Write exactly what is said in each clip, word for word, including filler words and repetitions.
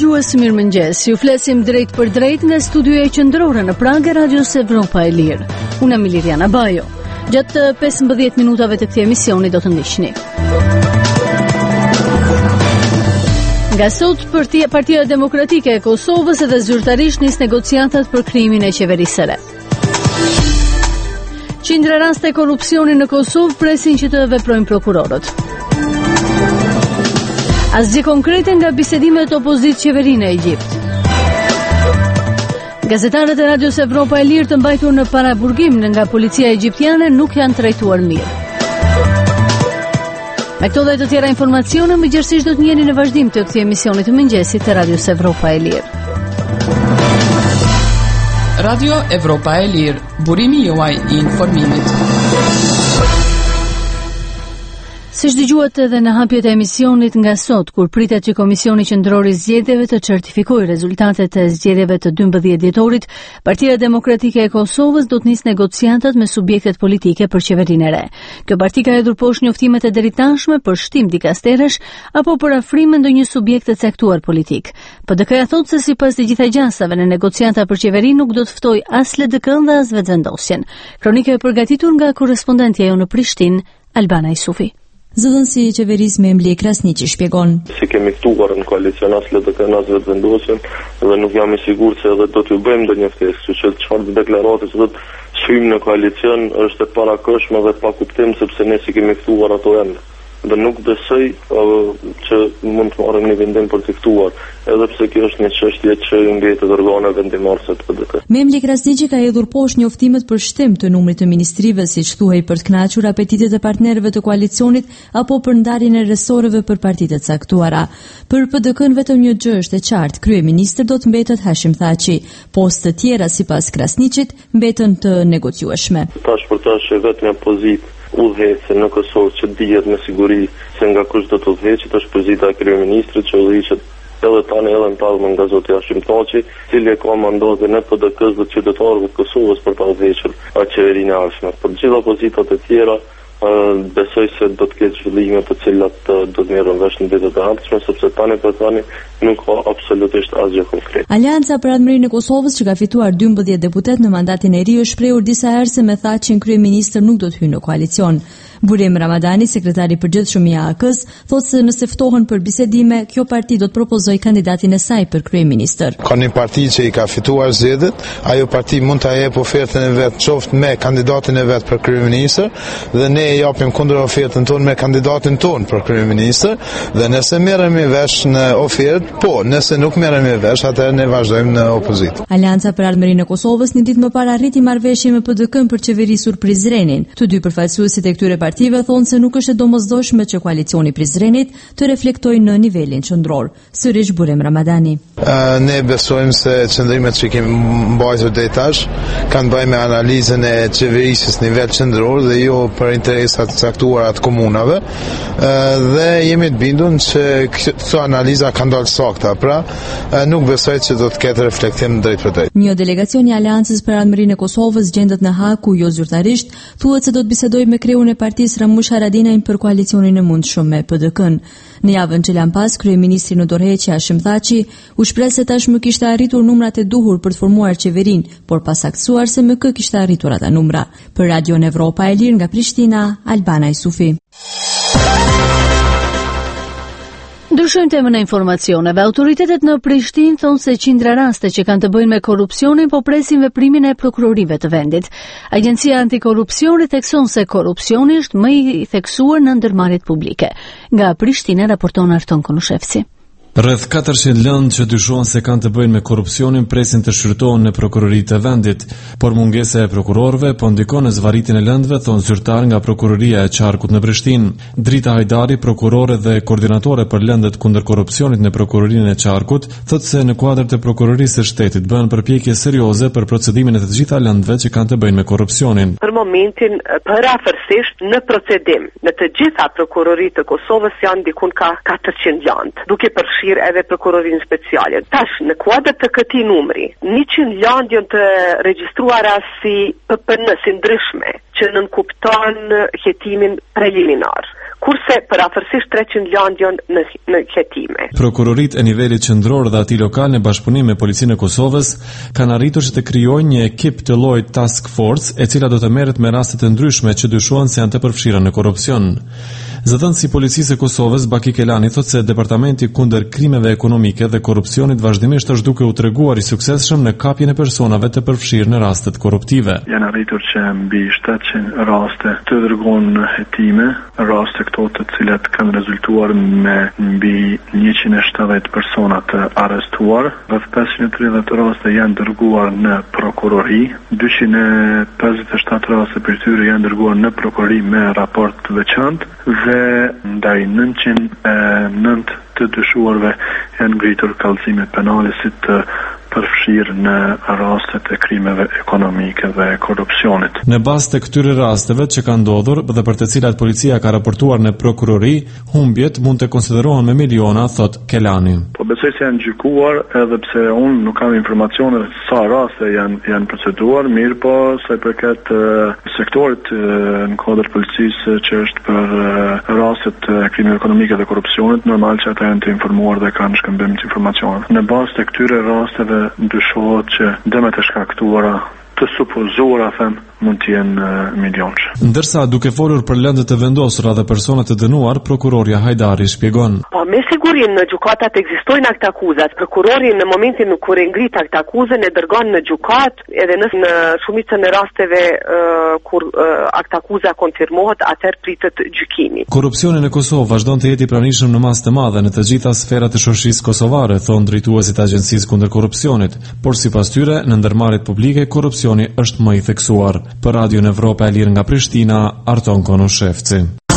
dëgjues, mirëmëngjes. Ju flesim drejt për drejt nga studioja qendrore në Prag e Radios Evropa e Lirë. Unë jam Liliana Bajo. Gjatë pesëmbëdhjetë minutave të këtij emisioni do të ndiqni. Nga sot, Partia, Partia Demokratike e Kosovës edhe zyrtarisht nis negociatat për krijimin e qeverisë së re. Qindra raste korrupsioni në Kosovë presin që të veprojnë prokurorët. Asgjë konkrete nga bisedimet opozitë qeverinë e Egjipt. Gazetarët e Radios Evropa e Lirë të mbajtur në paraburgim nga policia egjiptiane nuk janë trajtuar mirë. Me këto dhe të tjera informacione, më gjërësisht do të njeni në vazhdim të këtij emisioni të mëngjesit të Radios Evropa e Lirë. Radio Evropa e Lirë, burimi juaj i informimit. Siç dëgjuat edhe në hapjet e emisionit nga sot, kur pritet që Komisioni Qendror i Zgjedhjeve të certifikojë rezultatet e zgjedhjeve të dymbëdhjetë dhjetorit, Partia Demokratike e Kosovës do të nisë negociatat me subjektet politike për qeverinë e re. Kjo parti ka hedhur poshtë njoftimet e deritashme për shtim dikasterash apo për afrim me ndonjë subjekt të caktuar politik. P D K-ja thotë se sipas të gjitha gjasave në negociata për qeverinë nuk do të ftojë as L D K-n dhe as vetvendosjen. Kronika e përgatitur nga korrespondentja jonë në Prishtinë, Albana Isufi. Zëdhënësi i qeverisë me Emli Krasniqi shpjegon. Si kemi ftuar në koalicion as L D K as vetvendosjen dhe nuk jam i sigurt se edhe do t'ju bëjmë ndonjë ftesë, kështu që çfarë të deklaratës do të shkojmë në koalicion është e parakoshme dhe pa kuptim sepse ne si kemi ftuar ato ende. Dhe nuk besoj uh, që mund të marrim një vendim për të ftuar, edhe pse kjo është një çështje që mbetet organeve vendimmarrëse të P D K. Memli Krasniqi ka hedhur poshtë njoftimet për shtim të numrit të ministrive, siç thuhej për të kënaqur apetitet e partnerëve të koalicionit apo për ndarjen e resoreve për partitë të caktuara. Për P D K-n vetëm një gjë është e qartë, kryeministri do të mbetet Hashim Thaçi. Postë të tjera sipas Krasniqit mbeten të negociueshme. Tash për tash vetëm një pozitë udhëhecë në Kosovë që dihet me siguri se nga kush do të udhëheqet është pozita e kryeministrit që udhëhiqet edhe tani edhe në talmë nga zoti Hashim Thaçi, i cili ka mandatin e P D K-s dhe qytetarëve të Kosovës për të udhëhequr qeverinë e ardhshme. Për të gjitha pozitat e tjera Uh, besoj se do të ketë zhvillime të cilat uh, do të merren vesh në ditët e ardhshme, sepse tani për tani nuk ka absolutisht asgjë konkret. Alianca për Ardhmërinë e Kosovës, që ka fituar dymbëdhjetë deputet në mandatin e ri, është shprehur disa herë se me Thaçin kryeministër nuk do të hyjë në koalicion. Burim Ramadani, sekretari i përgjithshëm i A K-s, thotë se nëse ftohen për bisedime, kjo parti do të propozojë kandidatin e saj për kryeministër. Ka një parti që i ka fituar zgjedhjet, ajo parti mund ta jep ofertën e vet qoftë me kandidatin e vet për kryeministër dhe ne e japim kundër ofertën tonë me kandidatin tonë për kryeministër dhe nëse merremi vesh në ofertë, po, nëse nuk merremi vesh, atëherë ne vazhdojmë në opozitë. Alianca për Ardhmërinë e Kosovës një ditë më parë arriti marrëveshje me P D K-n për qeverisur Prizrenin. Të dy përfaqësuesit e këtyre partive thonë se nuk është e domosdoshme që koalicioni Prizrenit të reflektojë në nivelin qendror. Sërish Burim Ramadani. Uh, ne besojmë se qëndrimet që kemi mbajtur deri tash kanë bëjë me analizën e qeverisjes në nivel qendror dhe jo për interesat të caktuara të komunave. Uh, dhe jemi të bindur që këto analiza kanë dalë sakta. Pra, uh, nuk besoj që do të ketë reflektim drejt për drejt. Një delegacion i Aleancës për Ardhmërinë e Kosovës gjendet në Hag, ku jo zyrtarisht, thuhet se do të bisedojë me kreun e partisë Ramush Haradinaj për koalicionin e mundshëm me P D K-n. Në javën që lan pas, kryeministri në dorëheqje Hashim Thaçi u shpreh se tashmë kishte arritur numrat e duhur për të formuar qeverinë, por pasaktuar se M K kishte arritur ata numra. Për Radion Evropa e Lirë nga Prishtina, Albana Isufi. Ndryshojmë temën e informacioneve. Autoritetet në Prishtinë thonë se qindra raste që kanë të bëjnë me korrupsionin po presin veprimin e prokurorive të vendit. Agjencia Antikorrupsioni thekson se korrupsioni është më i theksuar në ndërmarrjet publike. Nga Prishtina raporton Arton Konushevci. Rreth katërqind lëndë që dyshohen se kanë të bëjnë me korrupsionin presin të shfrytëohen në prokuroritë e vendit, por mungesa e prokurorëve po ndikon në zvarritjen e lëndëve, thon zyrtar nga prokuroria e Qarkut në Prishtinë. Drita Hajdari, prokurore dhe koordinatore për lëndët kundër korrupsionit në prokurorinë e Qarkut, thotë se në kuadër të prokurorisë së shtetit bën përpjekje serioze për procedimin e të gjitha lëndëve që kanë të bëjnë me korrupsionin. Për momentin, parafërsisht në procedim, në të gjitha prokuroritë të Kosovës janë dikun ka katërqind lëndë, duke përfshirë edhe prokurorinë speciale. Tash, në kuadër të këtij numri, njëqind lëndë janë të regjistruara si P P N, si ndryshme, që nënkupton hetimin preliminar. kurse përafërsisht treqind lëndë janë në, në hetime. Prokuroritë e nivelit qendror dhe atij lokal në bashkëpunim me Policinë e Kosovës kanë arritur që të krijojnë një ekip të llojit task force, e cila do të merret me raste të ndryshme që dyshohen se janë të përfshira në korrupsion. Zëdhënësi i Policisë e Kosovës Baki Kelani thotë se Departamenti kundër krimeve ekonomike dhe korrupsionit vazhdimisht është duke u treguar i suksesshëm në kapjen e personave të përfshirë në rastet korruptive. Janë arritur që mbi shtatëqind raste të dërgohen në hetime, raste këto të cilat kanë rezultuar me mbi njëqind e shtatëdhjetë persona të arrestuar, rreth pesëqind e tridhjetë raste janë dërguar në prokurori, dyqind e pesëdhjetë e shtatë raste për tyre janë dërguar në prokurori me raport të veçantë dhe ndaj nëntëqind e nëntë të dyshuarve janë ngritur kallëzime penale si të përfshirë në rastet e krimeve ekonomike dhe korrupsionit. Në bazë të këtyre rasteve që kanë ndodhur dhe për të cilat policia ka raportuar në prokurori, humbjet mund të konsiderohen me miliona, thot Kelani. Po besoj se janë gjykuar, edhe pse unë nuk kam informacione sa raste janë janë proceduar, mirë po sa i përket uh, sektorit uh, në kodër policisë që është për uh, rastet e krimeve ekonomike dhe korrupsionit, normal që ata janë të informuar dhe kanë shkëmbim të informacioneve. Në bazë të këtyre rasteve ndyshohet që dëmet e shkaktuara të supozuara them mund të jenë uh, milionësh. Ndërsa duke folur për lëndët të vendosura dhe personat të dënuar, prokurorja Hajdari shpjegon. Po me siguri në gjykatat ekzistojnë akt akuzat. Prokurori në momentin kur e ngrit akt akuzën e dërgon në gjykat, edhe nëse në shumicën e rasteve uh, kur uh, akt akuza konfirmohet, atëherë pritet gjykimi. Korrupsioni në Kosovë vazhdon të jetë i pranishëm në masë të madhe në të gjitha sferat e shoqërisë kosovare, thon drejtuesit e Agjencisë kundër korrupsionit, por sipas tyre në ndërmarrjet publike korrupsioni është më i theksuar. Për Radio në Evropa e Lirë nga Prishtina, Arton Konoshevci.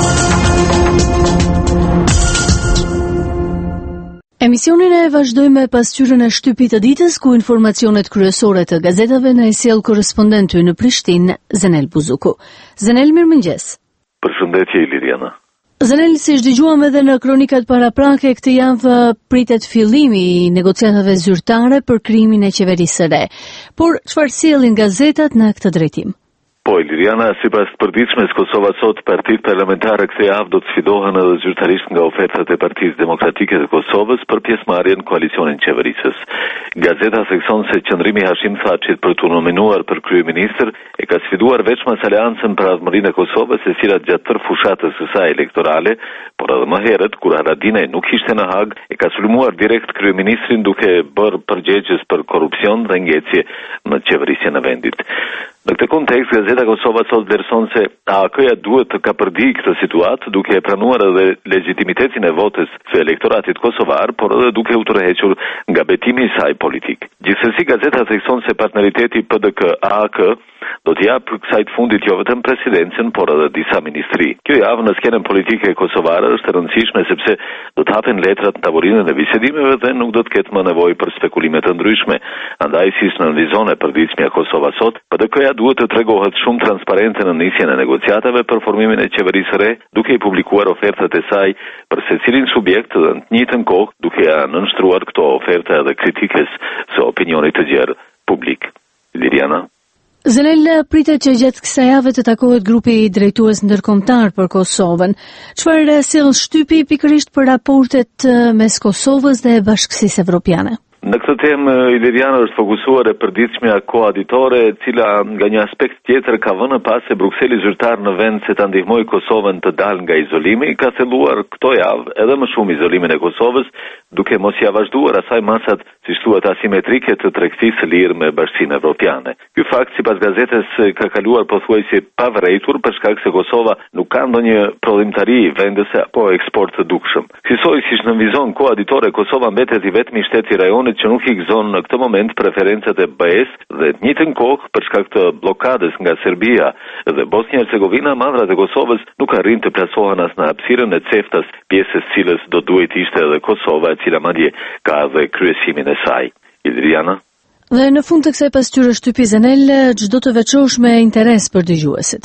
Emisionin e vazhdojmë me pasqyrën e shtypit të ditës, ku informacionet kryesore të gazetave na i sjell korrespondentu në Prishtinë, Zenel Buzuku. Zenel, mirëmëngjes. Përshëndetje Iliriana. Zenel, si dëgjuam edhe në kronikat paraprake, këtë javë pritet fillimi i negociatave zyrtare për krimin e qeverisë së re. Por çfarë sjellin gazetat në këtë drejtim? Po, Iliriana, sipas të përditshmes, Kosova sot partitë parlamentare këtë javë do të sfidohen edhe zyrtarisht nga ofertat e Partisë Demokratike të Kosovës për pjesëmarrjen në koalicionin qeverisës. Gazeta thekson se qëndrimi Hashim Thaçit për të nominuar për kryeministër e ka sfiduar veçmas aleancën për ardhmërinë e Kosovës, e cila gjatë tërë fushatës së saj elektorale, por edhe më herët kur Haradinaj nuk ishte në Hag, e ka sulmuar direkt kryeministrin duke bërë përgjegjës për korrupsion dhe ngecje në qeverisjen e vendit. Në këtë kontekst, Gazeta Kosova sot vlerëson se A A K-ja duhet të kapërdi këtë situatë duke e pranuar edhe legitimitetin e votës së elektoratit kosovar, por edhe duke u tërhequr nga betimi i saj politik. Gjithsesi, Gazeta thekson se partneriteti P D K A A K do të japë kësaj të fundit jo vetëm presidencën, por edhe disa ministri. Kjo javë në skenën politike kosovare është e rëndësishme sepse do të hapen letrat në tavolinën e bisedimeve dhe nuk do të ketë më nevojë për spekulime të ndryshme. Andaj, si analizon e përditshmja Kosova sot, P D K-ja duhet të tregohet shumë transparente në nisjen e negociatave për formimin e qeverisë së re, duke i publikuar ofertat e saj për secilin subjekt dhe në të njëjtën kohë duke ja nënshtruar këto oferta edhe kritikës së opinionit të gjerë publik. Liriana. Zenel, pritet që gjatë kësaj jave të takohet grupi i drejtues ndërkombëtar për Kosovën. Çfarë sjell shtypi pikërisht për raportet mes Kosovës dhe Bashkësisë Evropiane? Në këtë temë, Iliriana është fokusuar e përditshmja koaditore, e cila nga një aspekt tjetër ka vënë pas se Brukseli zyrtar në vend se ta ndihmojë Kosovën të dalë nga izolimi, ka thelluar këto javë edhe më shumë izolimin e Kosovës, duke mos ia vazhduar asaj masat, si thuhet, asimetrike të tregtisë së lirë me Bashkinë Evropiane. Ky fakt, sipas gazetës, ka kaluar pothuajse pa vërejtur për shkak se Kosova nuk ka ndonjë prodhimtari vendese apo eksport të dukshëm. Kësaj, siç nënvizon koaditore, Kosova mbetet i vetmi shtet i rajonit që nuk i gëzon në këtë moment preferencat e B E S dhe të njëjtën kohë për shkak të blokadës nga Serbia dhe Bosnia-Hercegovina, madhrat e Kosovës nuk arrin të plasohen as në hapësirën e ceftas, pjesës cilës do duhet ishte edhe Kosova, e cila madje ka dhe kryesimin e saj. Iliriana. Dhe në fund të kësaj pasqyre shtypi, Zenel, çdo të veçosh me interes për dëgjuesit.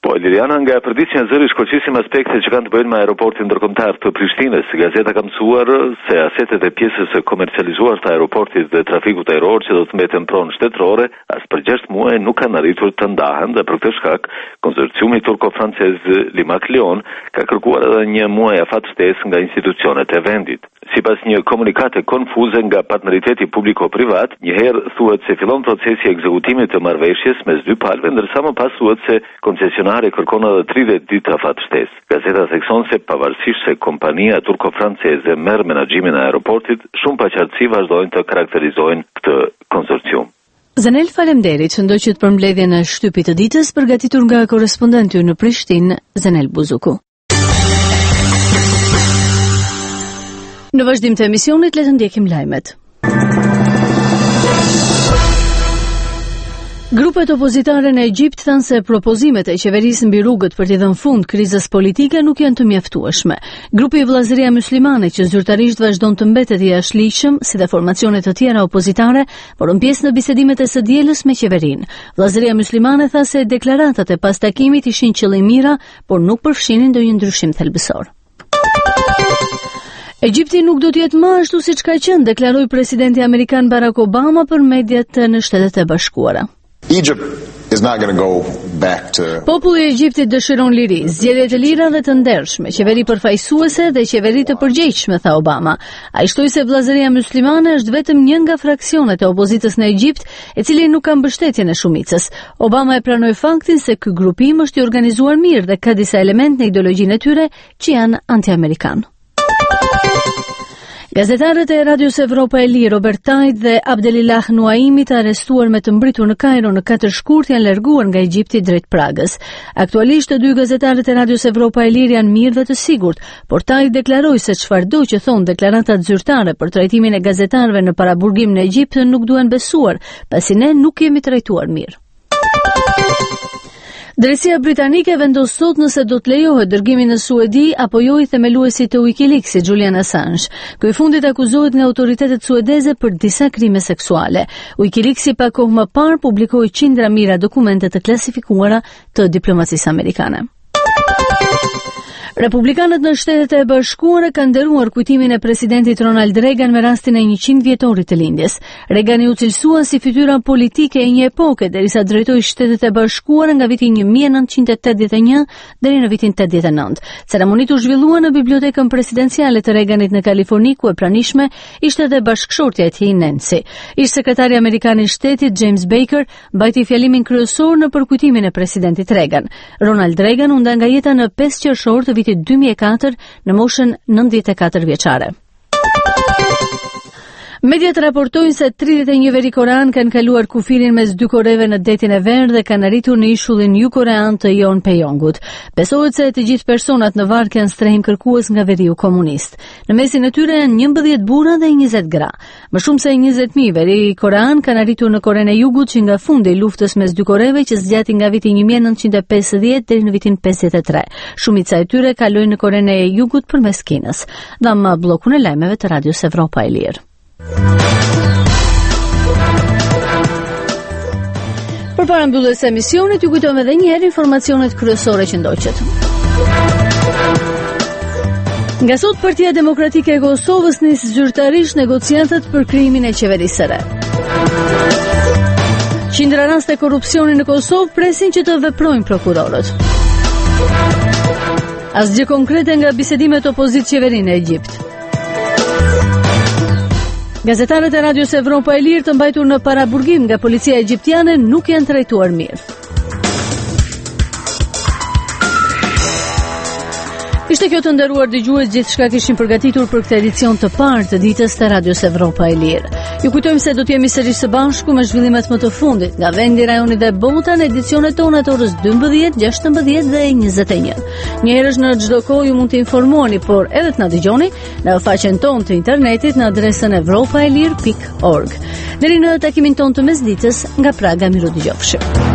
Po, Liliana, nga e përditshmja e zëri shkoqisim aspekte që kanë të bëjnë me aeroportin ndërkombëtar të Prishtinës. Gazeta ka mësuar se asetet e pjesës së komercializuar të aeroportit dhe trafikut ajror që do të mbeten pronë shtetërore, as për gjashtë muaj nuk kanë arritur të ndahen dhe për këtë shkak konsorciumi turko-francez Limak Lyon ka kërkuar edhe një muaj afat shtesë nga institucionet e vendit. Sipas një komunikate konfuze nga partneriteti publiko-privat, njëherë thuhet se fillon procesi i ekzekutimit të marrëveshjes mes dy palëve, ndërsa më pas thuhet se koncesionari kërkon edhe tridhjetë ditë afat shtesë. Gazeta thekson se pavarësisht se kompania turko-franceze merr menaxhimin e aeroportit, shumë paqartësi vazhdojnë të karakterizojnë këtë konsorcium. Zanel, faleminderit. Ndoqët për mbledhjen e shtypit të ditës përgatitur nga korrespondenti në Prishtinë, Zanel Buzuku. Në vazhdim të emisionit, le të ndjekim lajmet. Grupet opozitare në Egjipt thanë se propozimet e qeverisë mbi rrugët për t'i dhënë fund krizës politike nuk janë të mjaftueshme. Grupi i Vllazëria Myslimane, që zyrtarisht vazhdon të mbetet i jashtëligjshëm, si dhe formacione të tjera opozitare, morën pjesë në bisedimet e së dielës me qeverinë. Vllazëria Myslimane tha se deklaratat e pas takimit ishin qëllimira, por nuk përfshinin ndonjë ndryshim thelbësor. Egjipti nuk do të jetë më ashtu siç ka qenë, deklaroi presidenti amerikan Barack Obama për mediat në Shtetet e Bashkuara. Egypt is not going to go back to Populli i Egjiptit dëshiron liri, zgjedhje të lira dhe të ndershme, qeveri përfaqësuese dhe qeveri të përgjegjshme, tha Obama. Ai shtoi se Vllazëria Myslimane është vetëm një nga fraksionet e opozitës në Egjipt, e cili nuk ka mbështetjen e shumicës. Obama e pranoi faktin se ky grupim është i organizuar mirë dhe ka disa elemente në ideologjinë e tyre që janë anti-amerikan. Gazetarët e Radios Evropa e Lirë, Robert Tajt dhe Abdelilah Nuaimi, të arrestuar me të mbritur në Kairo në katër shkurt, janë larguar nga Egjipti drejt Pragës. Aktualisht të dy gazetarët e Radios Evropa e Lirë janë mirë dhe të sigurt, por Tajt deklaroi se çfarëdo që thon deklaratat zyrtare për trajtimin e gazetarëve në paraburgim në Egjipt nuk duhen besuar, pasi ne nuk jemi trajtuar mirë. Drejtësia britanike vendos sot nëse do të lejohet dërgimi në Suedi apo jo i themeluesit të Wikileaks, Julian Assange. Ky i fundit akuzohet nga autoritetet suedeze për disa krime seksuale. Wikileaks pak kohë më parë publikoi qindra mijëra dokumente të klasifikuara të diplomacisë amerikane. Republikanët në Shtetet e Bashkuara kanë nderuar kujtimin e presidentit Ronald Reagan me rastin e njëqind vjetorit të lindjes. Reagan u cilësua si fytyra politike e një epoke derisa drejtoi Shtetet e Bashkuara nga viti një mijë e nëntëqind e tetëdhjetë e një deri në vitin tetëdhjetë e nëntë. Ceremonia u zhvillua në bibliotekën presidenciale të Reaganit në Kaliforni, ku e pranishme ishte edhe bashkëshortja e tij Nancy. Ish sekretari amerikan i shtetit James Baker mbajti fjalimin kryesor në përkujtimin e presidentit Reagan. Ronald Reagan u nda nga jeta në pesë qershor të vitit dy mijë e katër në moshën nëntëdhjetë e katër vjeçare. Mediat raportojnë se tridhjetë e një veri korean kanë kaluar kufirin mes dy koreve në detin e Verë dhe kanë arritur në ishullin jugorean të Yeonpyeongut. Besohet se të gjithë personat në varg janë strehim kërkues nga veriu komunist. Në mesin e tyre janë njëmbëdhjetë burra dhe njëzet gra. Më shumë se njëzet mijë veri korean kanë arritur në Korenë e Jugut që nga fundi i luftës mes dy koreve që zgjati nga viti një mijë e nëntëqind e pesëdhjetë deri në vitin pesëdhjetë e tre. Shumica e tyre kaloi në Korenë e Jugut përmes Kinës. Dham bllokun e lajmeve të Radios Evropa e Lirë. Për para mbylljes së emisionit, ju kujtojmë edhe një herë informacionet kryesore që ndoqët. Nga sot, Partia Demokratike e Kosovës nis zyrtarisht negociatat për krijimin e qeverisë së re. Qindra raste korrupsioni në Kosovë presin që të veprojnë prokurorët. Asgjë konkrete nga bisedimet opozit qeverinë në Egjipt. Gazetarët e Radios Evropa e Lirë të mbajtur në paraburgim nga policia egjiptiane nuk janë trajtuar mirë. Ishte kjo të nderuar dëgjues, gjithçka kishim përgatitur për këtë edicion të parë të ditës të Radios Evropa e Lirë. Ju kujtojmë se do të jemi sërish së bashku me zhvillimet më të fundit nga vendi, rajoni dhe bota në edicionet tona të orës dymbëdhjetë, gjashtëmbëdhjetë dhe njëzet e një. Njëherësh në çdo kohë ju mund të informoheni, por edhe të na dëgjoni në faqen tonë të internetit në adresën evropaelir pikë org. Deri në takimin tonë të mesditës, nga Praga, miru dëgjofshim.